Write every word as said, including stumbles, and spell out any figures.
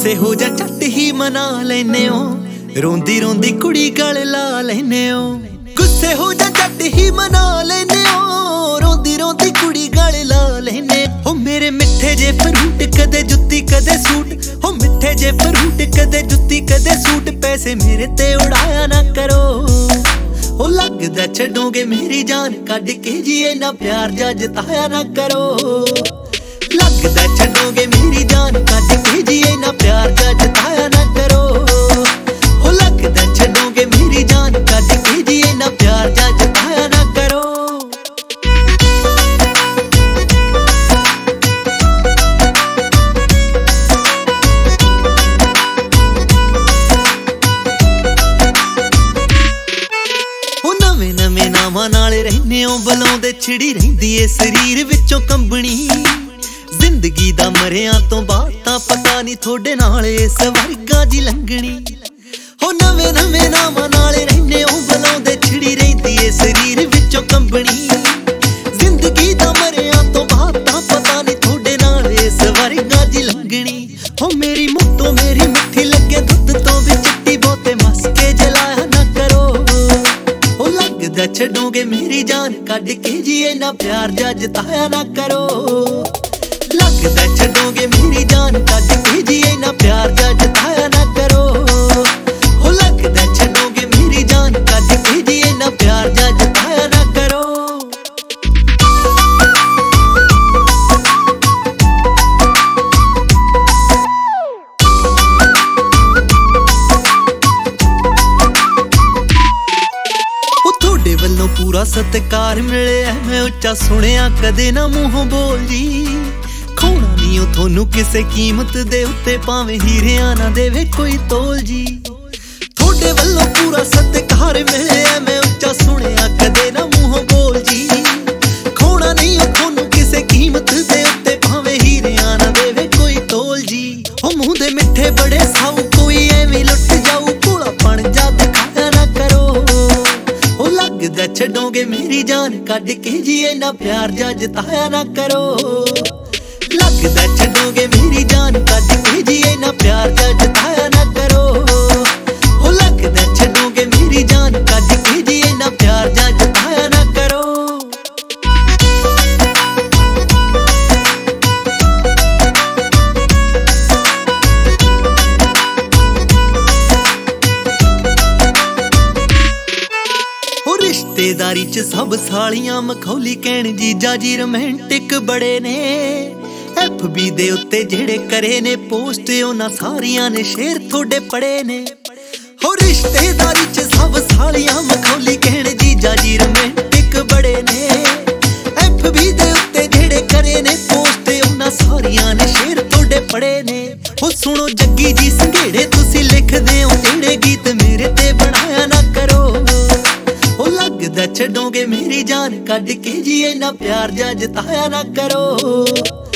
गुस्से हो जा झट ही मना लेने हो, रोंदी रोंदी कुड़ी गल ला लेने हो। गुस्से हो जा झट ही मना लेने हो, रोंदी रोंदी कुड़ी गल ला लेने हो। मेरे मिठे जे फ्रूट कदे जुत्ती कदे सूट, हो मिठे जे फ्रूट कदे जुत्ती कदे सूट। पैसे मेरे ते उड़ाया ना करो, हो लगदा छड्डोगे मेरी जान कढ के जी इन्ना प्यार जा जताया ना करो। लगदा छड्डोगे मेरी जान कढ के जी इन्ना प्यार जा जताया ना करो। हो लगदा छड्डोगे मेरी जान कढ के जी इन्ना प्यार जा जताया ना करो। नवे नवे नावां नाल रहने हो, बुलाउंदे छिड़ी रहिंदी ए शरीर विचों कंबनी। जिंदगी दा मरिया तो बात तां पता नहीं थोड़े नाल इस वर्गा जी लंघनी। हो नवे नवे नावां नाल रहने हो, बुलाउंदे छिड़ी रहिंदी ए शरीर विचों कंबनी। जिंदगी दा मरिया तो बात तां पता नहीं थोड़े नाल इस वर्गा जी लंघनी। हो मेरी मुट्ठो मेरी मिठी लगे दुध तो भी चिट्टी, बहुते मस्के जलाया ना करो। लगदा छड्डोगे मेरी जान कढ के जी इन्ना प्यार जा जताया ना करो। लगदा छड्डोगे मेरी जान कढ के जी इन्ना प्यार जा जताया ना करो। हो लगदा छड्डोगे मेरी जान कढ के जी इन्ना प्यार जा जताया ना करो। वल्लों पूरा सत्कार मिले, मैं उच्चा सुनिया कदे ना मूहों बोल जी। खोना नहीं हो थोनू किसे कीमत दे उत्ते, भावें हीरिया ना देवे कोई तोल जी। थोड़े वल्लों पूरा सत्कार मिले, मैं उच्चा सुनिया कदे ना मूहों बोल जी। खोना नहीं हो थोनू किसे कीमत दे उत्ते, भावें हीरिया ना देवे कोई तोल जी। हो मुंह दे मिठे बड़े साऊ, कोई एवें लुट जाऊ, भोला बन जा दिखाया ना करो। लगदा छड्डोगे मेरी जान कढ के जी इन्ना प्यार जा जताया ना करो। लगदा छड्डोगे मेरी जान कढ के जी इन्ना प्यार जा जताया ना करो। हो लगदा छड्डोगे मेरी जान कढ के जी इन्ना प्यार जा जताया ना करो। रिश्तेदारी च सब सालियां मखौली कहण जीजा जी रोमांटिक बड़े ने। एफ बी दे उत्ते जेड़े करे ने पोस्ट, उन्हां सारियां ने शेर थोड़े पड़े ने। हो रिश्तेदारी च सब सालियां मखौली कहण जीजा जी रोमांटिक बड़े ने। एफ बी दे उत्ते जेड़े करे ने पोस्ट, उन्हां सारियां ने शेर थोड़े पड़े ने। हो सुनो जग्गी जी संघेड़े, तुसी लिखदे हो जेड़े गीत मेरे ते बनाया ना करो। लगदा छड्डोगे मेरी जान कढ के जी इन्ना प्यार जा जताया ना करो।